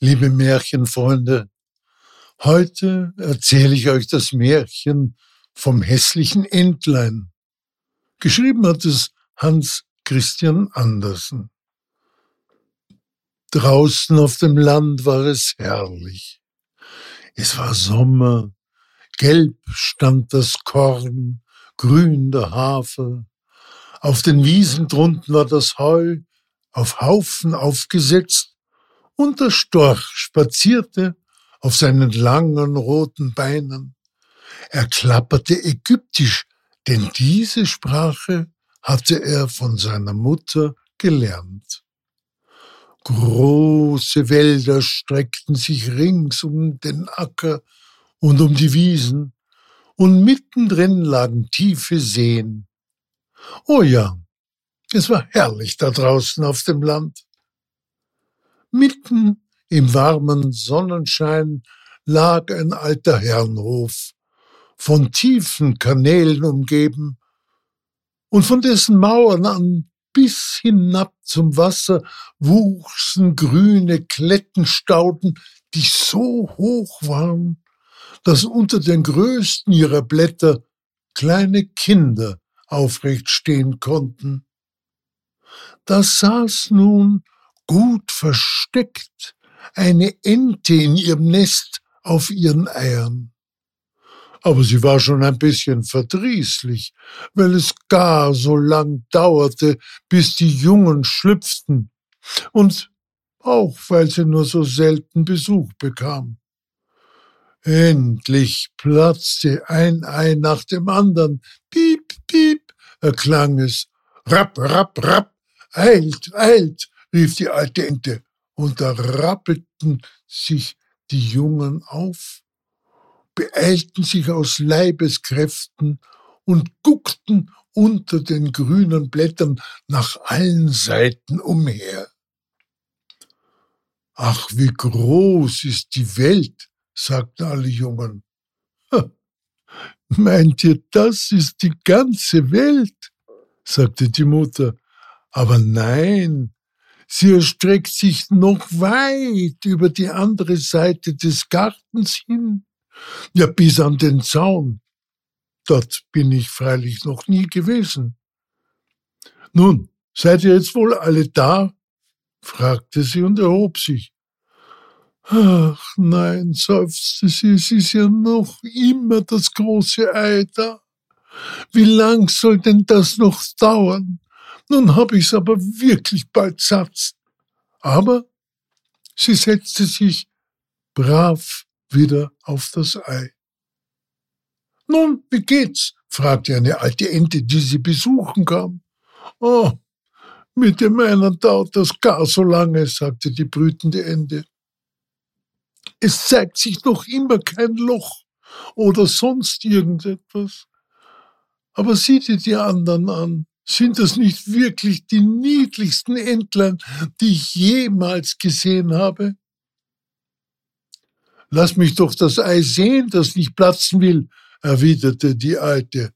Liebe Märchenfreunde, heute erzähle ich euch das Märchen vom hässlichen Entlein. Geschrieben hat es Hans Christian Andersen. Draußen auf dem Land war es herrlich. Es war Sommer, gelb stand das Korn, grün der Hafer. Auf den Wiesen drunten war das Heu auf Haufen aufgesetzt und der Storch spazierte auf seinen langen roten Beinen. Er klapperte ägyptisch, denn diese Sprache hatte er von seiner Mutter gelernt. Große Wälder streckten sich rings um den Acker und um die Wiesen, und mittendrin lagen tiefe Seen. Oh ja, es war herrlich da draußen auf dem Land. Mitten im warmen Sonnenschein lag ein alter Herrenhof, von tiefen Kanälen umgeben, und von dessen Mauern an bis hinab zum Wasser wuchsen grüne Klettenstauden, die so hoch waren, dass unter den größten ihrer Blätter kleine Kinder aufrecht stehen konnten. Da saß nun, gut versteckt, eine Ente in ihrem Nest auf ihren Eiern. Aber sie war schon ein bisschen verdrießlich, weil es gar so lang dauerte, bis die Jungen schlüpften, und auch weil sie nur so selten Besuch bekam. Endlich platzte ein Ei nach dem andern. Piep, piep, erklang es. Rapp, rapp, rapp. Eilt, eilt, rief die alte Ente, und da rappelten sich die Jungen auf, beeilten sich aus Leibeskräften und guckten unter den grünen Blättern nach allen Seiten umher. Ach, wie groß ist die Welt, sagten alle Jungen. Meint ihr, das ist die ganze Welt? Sagte die Mutter. Aber nein, sie erstreckt sich noch weit über die andere Seite des Gartens hin, ja bis an den Zaun. Dort bin ich freilich noch nie gewesen. Nun, seid ihr jetzt wohl alle da? Fragte sie und erhob sich. Ach nein, seufzte sie, es ist ja noch immer das große Ei da. Wie lang soll denn das noch dauern? Nun hab ich's aber wirklich bald satt. Aber sie setzte sich brav wieder auf das Ei. Nun, wie geht's? Fragte eine alte Ente, die sie besuchen kam. Oh, mit dem einen dauert das gar so lange, sagte die brütende Ente. Es zeigt sich noch immer kein Loch oder sonst irgendetwas. Aber sieh dir die anderen an. Sind das nicht wirklich die niedlichsten Entlein, die ich jemals gesehen habe? Lass mich doch das Ei sehen, das nicht platzen will, erwiderte die Alte.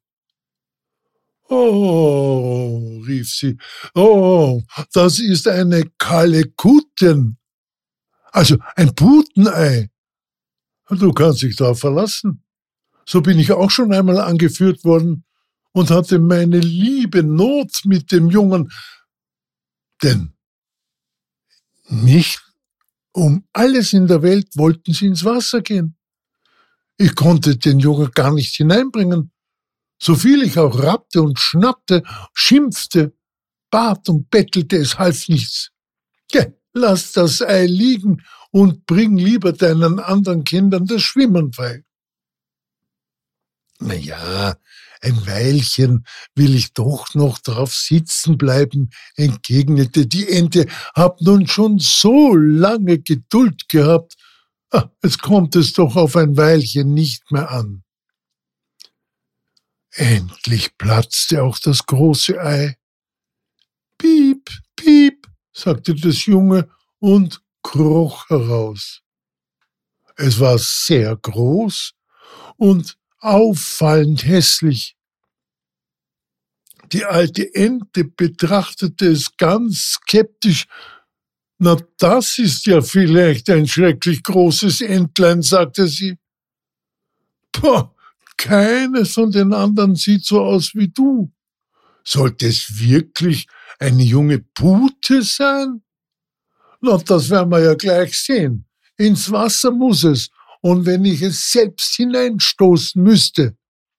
Oh, rief sie, oh, das ist eine Kalekuten, also ein Putenei. Du kannst dich darauf verlassen. So bin ich auch schon einmal angeführt worden und hatte meine liebe Not mit dem Jungen, denn nicht um alles in der Welt wollten sie ins Wasser gehen. Ich konnte den Jungen gar nicht hineinbringen. So viel ich auch rappte und schnappte, schimpfte, bat und bettelte, es half nichts. Ja, lass das Ei liegen und bring lieber deinen anderen Kindern das Schwimmen bei. Na ja, ein Weilchen will ich doch noch drauf sitzen bleiben, entgegnete die Ente, hab nun schon so lange Geduld gehabt. Jetzt kommt es doch auf ein Weilchen nicht mehr an. Endlich platzte auch das große Ei. Piep, piep, sagte das Junge und kroch heraus. Es war sehr groß und auffallend hässlich. Die alte Ente betrachtete es ganz skeptisch. Na, das ist ja vielleicht ein schrecklich großes Entlein, sagte sie. Poh, keines von den anderen sieht so aus wie du. Sollte es wirklich eine junge Pute sein? Na, das werden wir ja gleich sehen. Ins Wasser muss es, und wenn ich es selbst hineinstoßen müsste.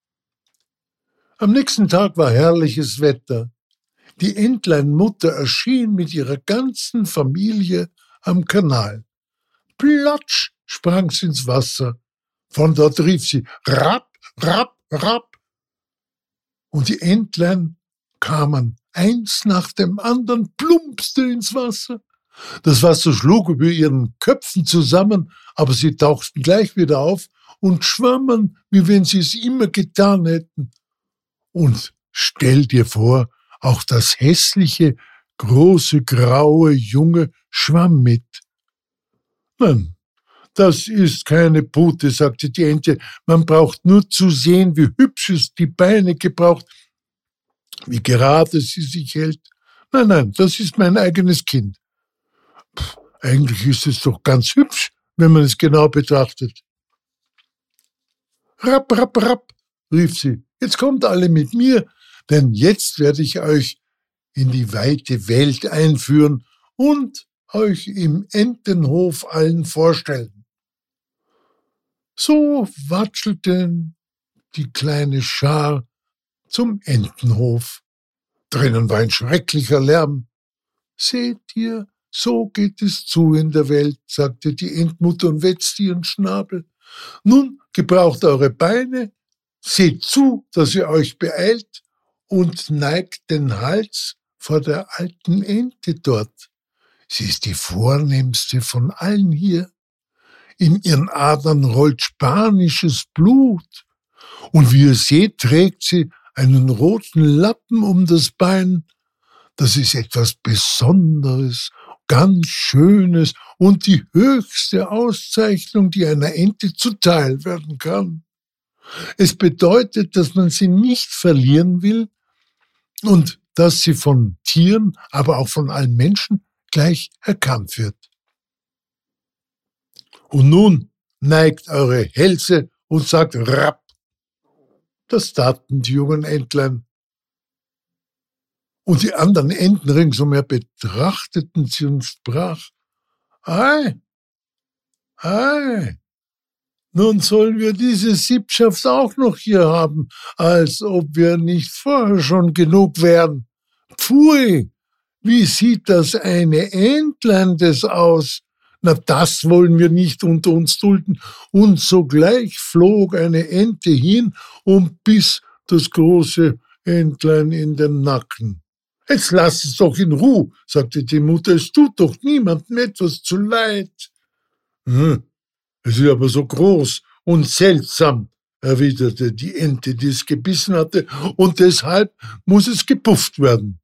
Am nächsten Tag war herrliches Wetter. Die Entleinmutter erschien mit ihrer ganzen Familie am Kanal. Platsch sprang sie ins Wasser. Von dort rief sie Rapp, Rapp, Rapp. Und die Entlein kamen eins nach dem anderen, plumpste ins Wasser. Das Wasser schlug über ihren Köpfen zusammen, aber sie tauchten gleich wieder auf und schwammen, wie wenn sie es immer getan hätten. Und stell dir vor, auch das hässliche, große, graue Junge schwamm mit. Nein, das ist keine Pute, sagte die Ente. Man braucht nur zu sehen, wie hübsch es die Beine gebraucht, wie gerade sie sich hält. Nein, nein, das ist mein eigenes Kind. Eigentlich ist es doch ganz hübsch, wenn man es genau betrachtet. Rapp, rapp, rapp, rief sie. Jetzt kommt alle mit mir, denn jetzt werde ich euch in die weite Welt einführen und euch im Entenhof allen vorstellen. So watschelten die kleine Schar zum Entenhof. Drinnen war ein schrecklicher Lärm. Seht ihr, so geht es zu in der Welt, sagte die Entmutter und wetzte ihren Schnabel. Nun gebraucht eure Beine, seht zu, dass ihr euch beeilt und neigt den Hals vor der alten Ente dort. Sie ist die vornehmste von allen hier. In ihren Adern rollt spanisches Blut. Und wie ihr seht, trägt sie einen roten Lappen um das Bein. Das ist etwas Besonderes, ganz Schönes und die höchste Auszeichnung, die einer Ente zuteil werden kann. Es bedeutet, dass man sie nicht verlieren will und dass sie von Tieren, aber auch von allen Menschen gleich erkannt wird. Und nun neigt eure Hälse und sagt Rapp. Das taten die jungen Entlein. Und die anderen Enten ringsumher betrachteten sie und sprach, Ei, ei, nun sollen wir diese Sippschaft auch noch hier haben, als ob wir nicht vorher schon genug wären. Pfui, wie sieht das eine Entlein des aus? Na, das wollen wir nicht unter uns dulden. Und sogleich flog eine Ente hin und biss das große Entlein in den Nacken. Jetzt lass es doch in Ruhe, sagte die Mutter, es tut doch niemandem etwas zu leid. Es ist aber so groß und seltsam, erwiderte die Ente, die es gebissen hatte, und deshalb muss es gepufft werden.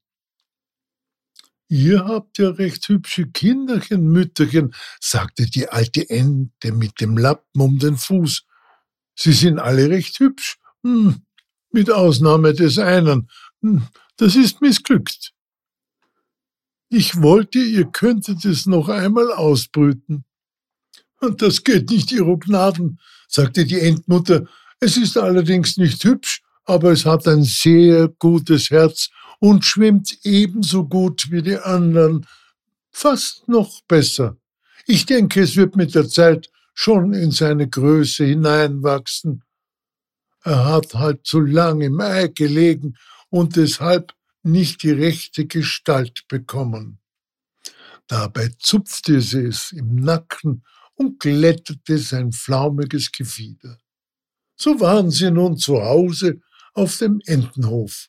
Ihr habt ja recht hübsche Kinderchen, Mütterchen, sagte die alte Ente mit dem Lappen um den Fuß. Sie sind alle recht hübsch, mit Ausnahme des einen. Das ist missglückt. Ich wollte, ihr könntet es noch einmal ausbrüten. Und das geht nicht, Ihro Gnaden, sagte die Entmutter. Es ist allerdings nicht hübsch, aber es hat ein sehr gutes Herz und schwimmt ebenso gut wie die anderen, fast noch besser. Ich denke, es wird mit der Zeit schon in seine Größe hineinwachsen. Er hat halt zu lang im Ei gelegen und deshalb nicht die rechte Gestalt bekommen. Dabei zupfte sie es im Nacken und glättete sein flaumiges Gefieder. So waren sie nun zu Hause auf dem Entenhof.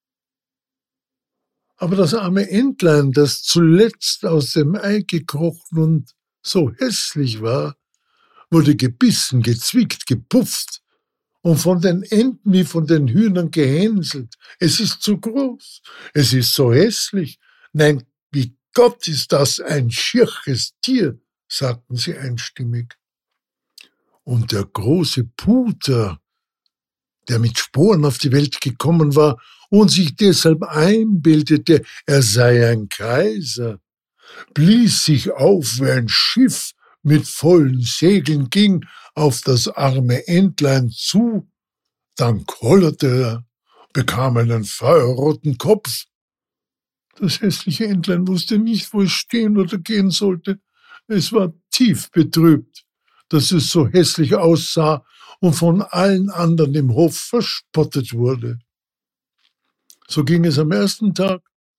Aber das arme Entlein, das zuletzt aus dem Ei gekrochen und so hässlich war, wurde gebissen, gezwickt, gepufft und von den Enten wie von den Hühnern gehänselt. Es ist zu groß, es ist so hässlich. Nein, wie Gott ist das ein schierches Tier, sagten sie einstimmig. Und der große Puter, der mit Sporen auf die Welt gekommen war und sich deshalb einbildete, er sei ein Kaiser, blies sich auf wie ein Schiff mit vollen Segeln, ging auf das arme Entlein zu, dann kollerte er, bekam einen feuerroten Kopf. Das hässliche Entlein wusste nicht, wo es stehen oder gehen sollte. Es war tief betrübt, dass es so hässlich aussah und von allen anderen im Hof verspottet wurde. So ging es am ersten Tag.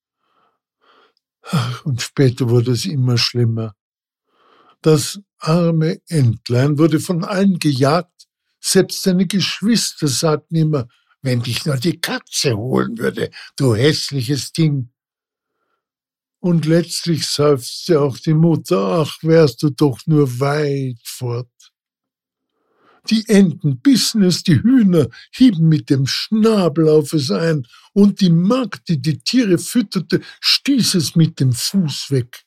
Und später wurde es immer schlimmer. Das arme Entlein wurde von allen gejagt. Selbst seine Geschwister sagten immer, wenn dich nur die Katze holen würde, du hässliches Ding. Und letztlich seufzte auch die Mutter, ach, wärst du doch nur weit fort. Die Enten bissen es, die Hühner hieben mit dem Schnabel auf es ein, und die Magd, die die Tiere fütterte, stieß es mit dem Fuß weg.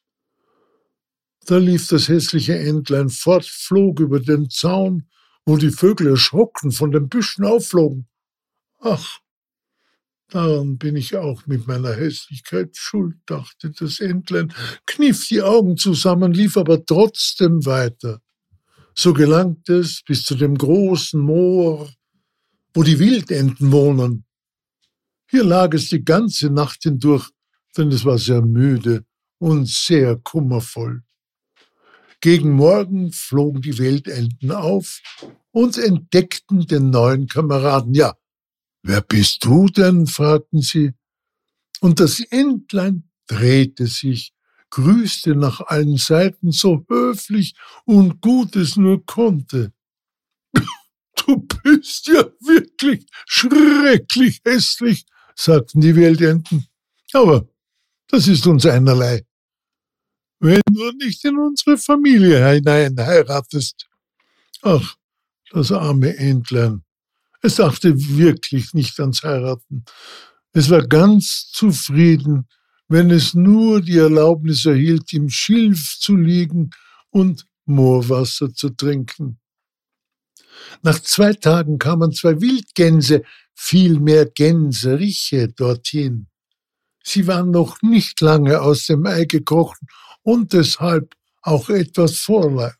Da lief das hässliche Entlein fort, flog über den Zaun, wo die Vögel erschrocken von den Büschen aufflogen. Ach, daran bin ich auch mit meiner Hässlichkeit schuld, dachte das Entlein, kniff die Augen zusammen, lief aber trotzdem weiter. So gelangt es bis zu dem großen Moor, wo die Wildenten wohnen. Hier lag es die ganze Nacht hindurch, denn es war sehr müde und sehr kummervoll. Gegen Morgen flogen die Wildenten auf und entdeckten den neuen Kameraden. Ja, wer bist du denn? Fragten sie. Und das Entlein drehte sich, grüßte nach allen Seiten so höflich und gut es nur konnte. Du bist ja wirklich schrecklich hässlich, sagten die Wildenten. Aber das ist uns einerlei. Wenn du nicht in unsere Familie hinein heiratest. Ach, das arme Entlein. Es dachte wirklich nicht ans Heiraten. Es war ganz zufrieden, wenn es nur die Erlaubnis erhielt, im Schilf zu liegen und Moorwasser zu trinken. Nach 2 Tagen kamen 2 Wildgänse, vielmehr Gänseriche, dorthin. Sie waren noch nicht lange aus dem Ei gekrochen und deshalb auch etwas vorleib.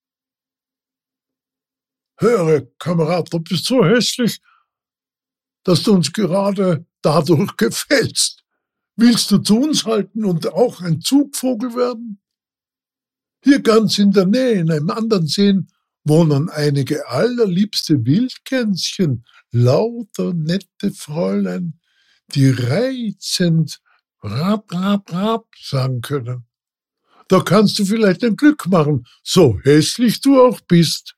Höre, Kamerad, du bist so hässlich, dass du uns gerade dadurch gefällst. Willst du zu uns halten und auch ein Zugvogel werden? Hier ganz in der Nähe, in einem anderen See, wohnen einige allerliebste Wildgänschen, lauter nette Fräulein, die reizend rap, rap, rap sagen können. Da kannst du vielleicht ein Glück machen, so hässlich du auch bist.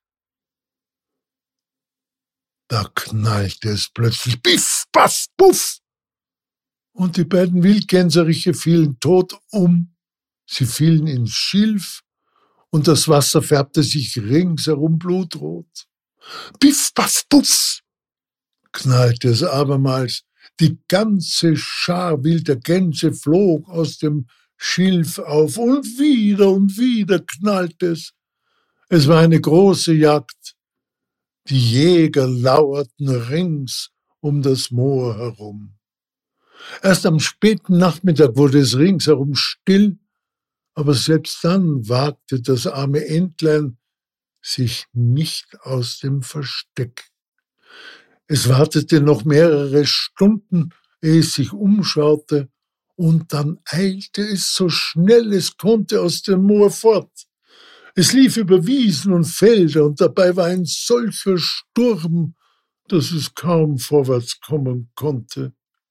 Da knallte es plötzlich, biff, baff, puff. Und die beiden Wildgänseriche fielen tot um. Sie fielen ins Schilf und das Wasser färbte sich ringsherum blutrot. Biff, baff, puff, knallte es abermals. Die ganze Schar wilder Gänse flog aus dem Schilf auf und wieder knallte es. Es war eine große Jagd. Die Jäger lauerten rings um das Moor herum. Erst am späten Nachmittag wurde es ringsherum still, aber selbst dann wagte das arme Entlein sich nicht aus dem Versteck. Es wartete noch mehrere Stunden, ehe es sich umschaute, und dann eilte es so schnell es konnte aus dem Moor fort. Es lief über Wiesen und Felder, und dabei war ein solcher Sturm, dass es kaum vorwärts kommen konnte.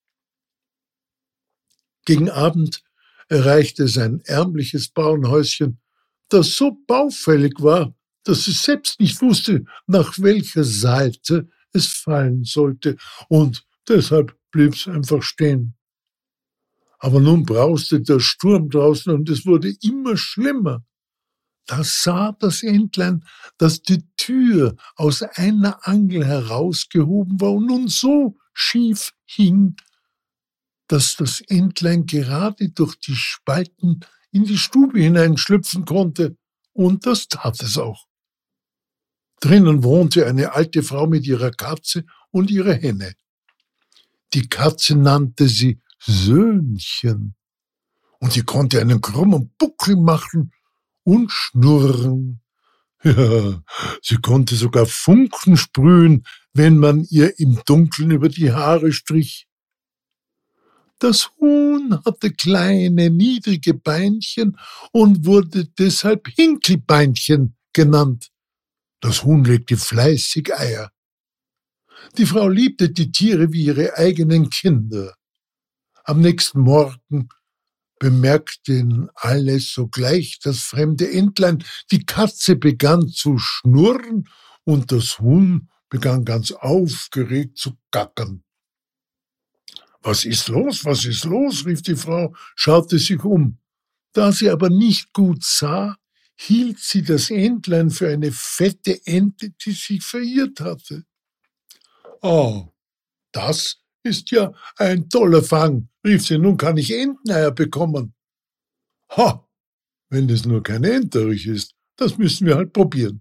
Gegen Abend erreichte es ein ärmliches Bauernhäuschen, das so baufällig war, dass es selbst nicht wusste, nach welcher Seite es fallen sollte, und deshalb blieb es einfach stehen. Aber nun brauste der Sturm draußen und es wurde immer schlimmer. Da sah das Entlein, dass die Tür aus einer Angel herausgehoben war und nun so schief hing, dass das Entlein gerade durch die Spalten in die Stube hineinschlüpfen konnte, und das tat es auch. Drinnen wohnte eine alte Frau mit ihrer Katze und ihrer Henne. Die Katze nannte sie Söhnchen Und sie konnte einen krummen Buckel machen und schnurren. Ja, sie konnte sogar Funken sprühen, wenn man ihr im Dunkeln über die Haare strich. Das Huhn hatte kleine, niedrige Beinchen und wurde deshalb Hinkelbeinchen genannt. Das Huhn legte fleißig Eier. Die Frau liebte die Tiere wie ihre eigenen Kinder. Am nächsten Morgen bemerkten alle sogleich das fremde Entlein. Die Katze begann zu schnurren und das Huhn begann ganz aufgeregt zu gackern. Was ist los, was ist los, rief die Frau, schaute sich um. Da sie aber nicht gut sah, hielt sie das Entlein für eine fette Ente, die sich verirrt hatte. Oh, das ist ja ein toller Fang, rief sie, nun kann ich Enteneier bekommen. Ha, wenn es nur kein Enterich ist, das müssen wir halt probieren.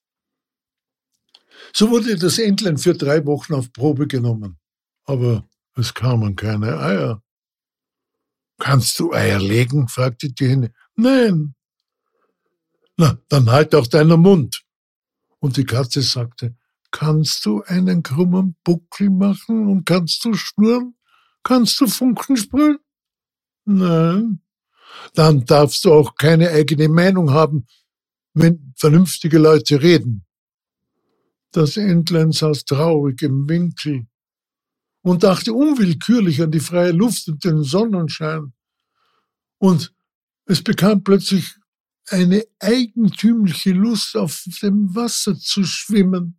So wurde das Entlein für 3 Wochen auf Probe genommen, aber es kamen keine Eier. Kannst du Eier legen? Fragte die Henne. Nein. Na, dann halt auch deinen Mund. Und die Katze sagte, kannst du einen krummen Buckel machen und kannst du schnurren? Kannst du Funken sprühen? Nein. Dann darfst du auch keine eigene Meinung haben, wenn vernünftige Leute reden. Das Entlein saß traurig im Winkel und dachte unwillkürlich an die freie Luft und den Sonnenschein. Und es bekam plötzlich eine eigentümliche Lust, auf dem Wasser zu schwimmen.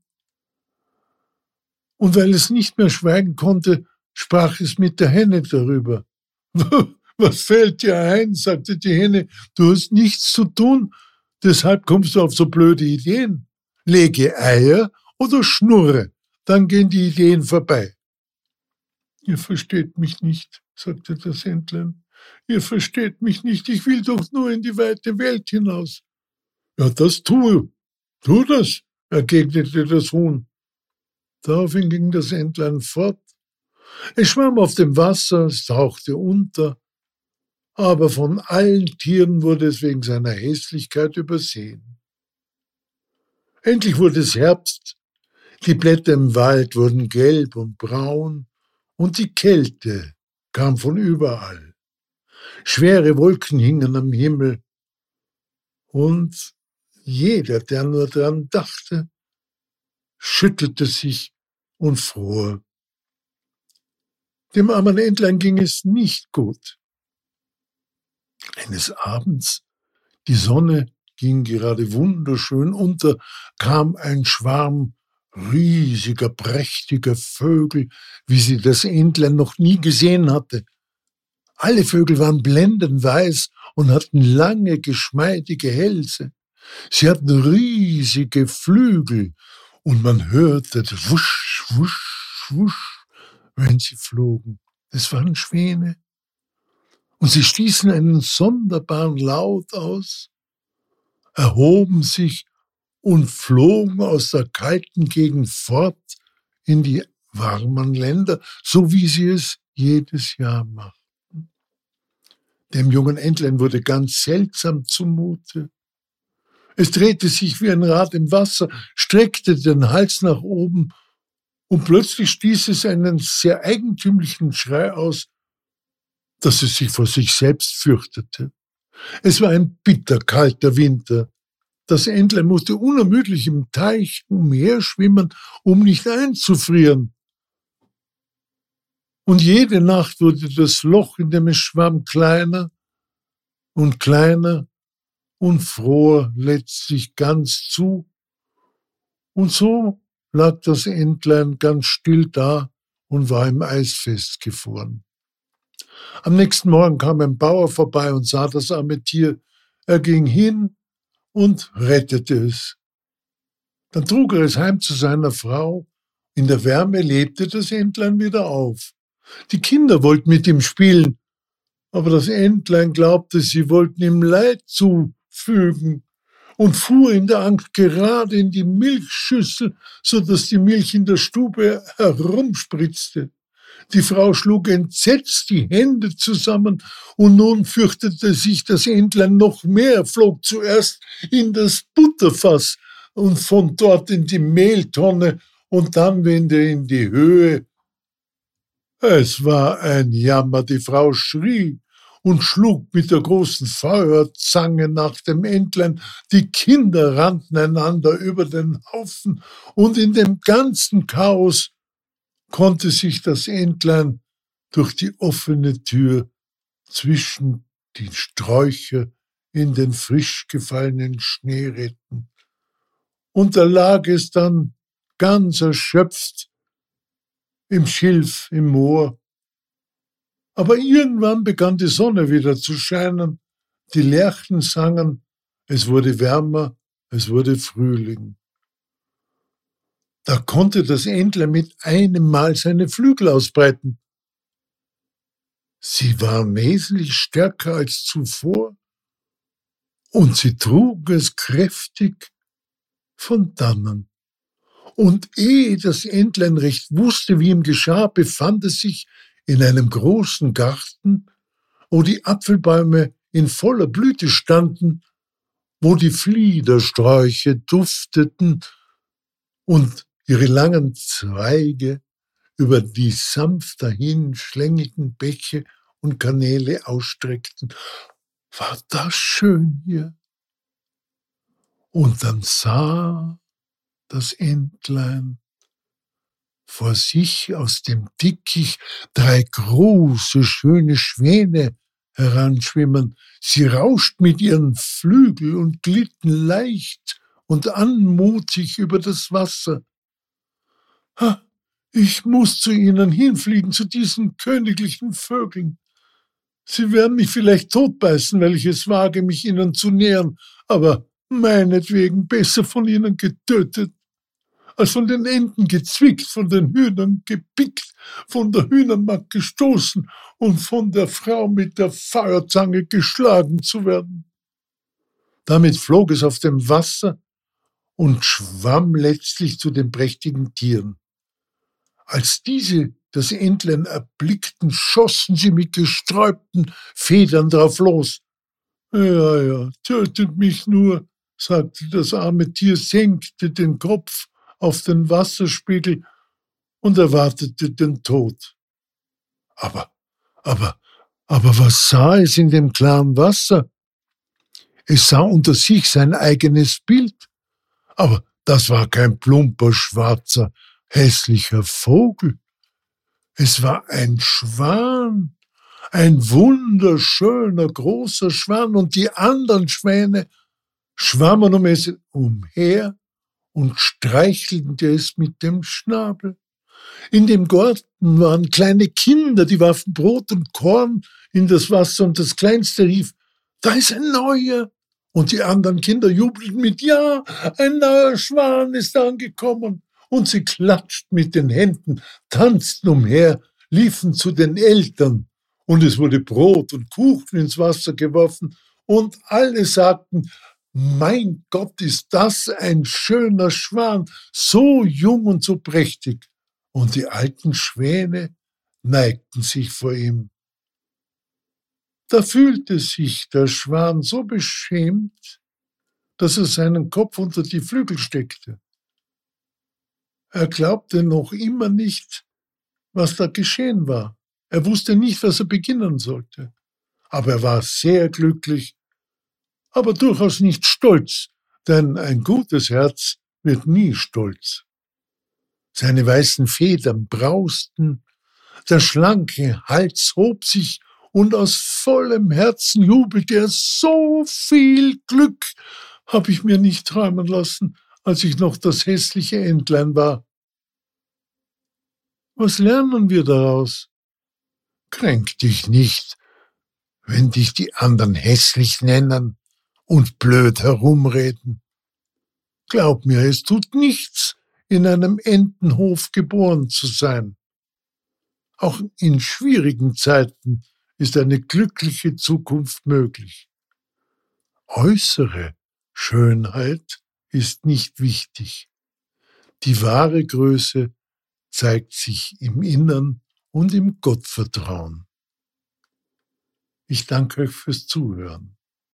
Und weil es nicht mehr schweigen konnte, sprach es mit der Henne darüber. Was fällt dir ein, sagte die Henne, du hast nichts zu tun, deshalb kommst du auf so blöde Ideen. Lege Eier oder schnurre, dann gehen die Ideen vorbei. Ihr versteht mich nicht, sagte das Entlein. Ihr versteht mich nicht, ich will doch nur in die weite Welt hinaus. Ja, das tu das, entgegnete das Huhn. Daraufhin ging das Entlein fort. Es schwamm auf dem Wasser, es tauchte unter, aber von allen Tieren wurde es wegen seiner Hässlichkeit übersehen. Endlich wurde es Herbst, die Blätter im Wald wurden gelb und braun und die Kälte kam von überall. Schwere Wolken hingen am Himmel und jeder, der nur daran dachte, schüttelte sich und fror. Dem armen Entlein ging es nicht gut. Eines Abends, die Sonne ging gerade wunderschön unter, kam ein Schwarm riesiger, prächtiger Vögel, wie sie das Entlein noch nie gesehen hatte. Alle Vögel waren blendend weiß und hatten lange, geschmeidige Hälse. Sie hatten riesige Flügel und man hörte das Wusch, Wusch, Wusch, wenn sie flogen. Es waren Schwäne. Und sie stießen einen sonderbaren Laut aus, erhoben sich und flogen aus der kalten Gegend fort in die warmen Länder, so wie sie es jedes Jahr machten. Dem jungen Entlein wurde ganz seltsam zumute. Es drehte sich wie ein Rad im Wasser, streckte den Hals nach oben und plötzlich stieß es einen sehr eigentümlichen Schrei aus, dass es sich vor sich selbst fürchtete. Es war ein bitterkalter Winter. Das Entlein musste unermüdlich im Teich umherschwimmen, um nicht einzufrieren. Und jede Nacht wurde das Loch, in dem es schwamm, kleiner und kleiner und fror letztlich ganz zu. Und so lag das Entlein ganz still da und war im Eis festgefroren. Am nächsten Morgen kam ein Bauer vorbei und sah das arme Tier. Er ging hin und rettete es. Dann trug er es heim zu seiner Frau. In der Wärme lebte das Entlein wieder auf. Die Kinder wollten mit ihm spielen, aber das Entlein glaubte, sie wollten ihm Leid zufügen und fuhr in der Angst gerade in die Milchschüssel, so dass die Milch in der Stube herumspritzte. Die Frau schlug entsetzt die Hände zusammen, und nun fürchtete sich das Entlein noch mehr, flog zuerst in das Butterfass und von dort in die Mehltonne und dann wieder in die Höhe. Es war ein Jammer, die Frau schrie und schlug mit der großen Feuerzange nach dem Entlein, die Kinder rannten einander über den Haufen, und in dem ganzen Chaos konnte sich das Entlein durch die offene Tür zwischen die Sträucher in den frisch gefallenen Schnee retten. Und da lag es dann ganz erschöpft im Schilf, im Moor. Aber irgendwann begann die Sonne wieder zu scheinen, die Lerchen sangen, es wurde wärmer, es wurde Frühling. Da konnte das Entlein mit einem Mal seine Flügel ausbreiten. Sie waren wesentlich stärker als zuvor, und sie trugen es kräftig von dannen. Und ehe das Entlein recht wusste, wie ihm geschah, befand es sich in einem großen Garten, wo die Apfelbäume in voller Blüte standen, wo die Fliedersträuche dufteten und ihre langen Zweige über die sanft dahin schlängelnden Bäche und Kanäle ausstreckten. War das schön hier? Und dann sah das Entlein vor sich aus dem Dickicht 3 große, schöne Schwäne heranschwimmen. Sie rauschten mit ihren Flügeln und glitten leicht und anmutig über das Wasser. Ha, ich muss zu ihnen hinfliegen, zu diesen königlichen Vögeln. Sie werden mich vielleicht totbeißen, weil ich es wage, mich ihnen zu nähern, aber meinetwegen besser von ihnen getötet, als von den Enten gezwickt, von den Hühnern gepickt, von der Hühnermagd gestoßen und von der Frau mit der Feuerzange geschlagen zu werden. Damit flog es auf dem Wasser und schwamm letztlich zu den prächtigen Tieren. Als diese das Entlein erblickten, schossen sie mit gesträubten Federn drauf los. Ja, tötet mich nur, sagte das arme Tier, senkte den Kopf auf den Wasserspiegel und erwartete den Tod. Aber was sah es in dem klaren Wasser? Es sah unter sich sein eigenes Bild, aber das war kein plumper, schwarzer, hässlicher Vogel. Es war ein Schwan, ein wunderschöner, großer Schwan, und die anderen Schwäne schwammen um es umher und streichelten es mit dem Schnabel. In dem Garten waren kleine Kinder, die warfen Brot und Korn in das Wasser, und das Kleinste rief, da ist ein neuer. Und die anderen Kinder jubelten mit, ja, ein neuer Schwan ist angekommen. Und sie klatschten mit den Händen, tanzten umher, liefen zu den Eltern. Und es wurde Brot und Kuchen ins Wasser geworfen, und alle sagten, mein Gott, ist das ein schöner Schwan, so jung und so prächtig. Und die alten Schwäne neigten sich vor ihm. Da fühlte sich der Schwan so beschämt, dass er seinen Kopf unter die Flügel steckte. Er glaubte noch immer nicht, was da geschehen war. Er wusste nicht, was er beginnen sollte. Aber er war sehr glücklich, aber durchaus nicht stolz, denn ein gutes Herz wird nie stolz. Seine weißen Federn brausten, der schlanke Hals hob sich, und aus vollem Herzen jubelte er, so viel Glück hab ich mir nicht träumen lassen, als ich noch das hässliche Entlein war. Was lernen wir daraus? Kränk dich nicht, wenn dich die anderen hässlich nennen und blöd herumreden. Glaub mir, es tut nichts, in einem Entenhof geboren zu sein. Auch in schwierigen Zeiten ist eine glückliche Zukunft möglich. Äußere Schönheit ist nicht wichtig. Die wahre Größe zeigt sich im Innern und im Gottvertrauen. Ich danke euch fürs Zuhören.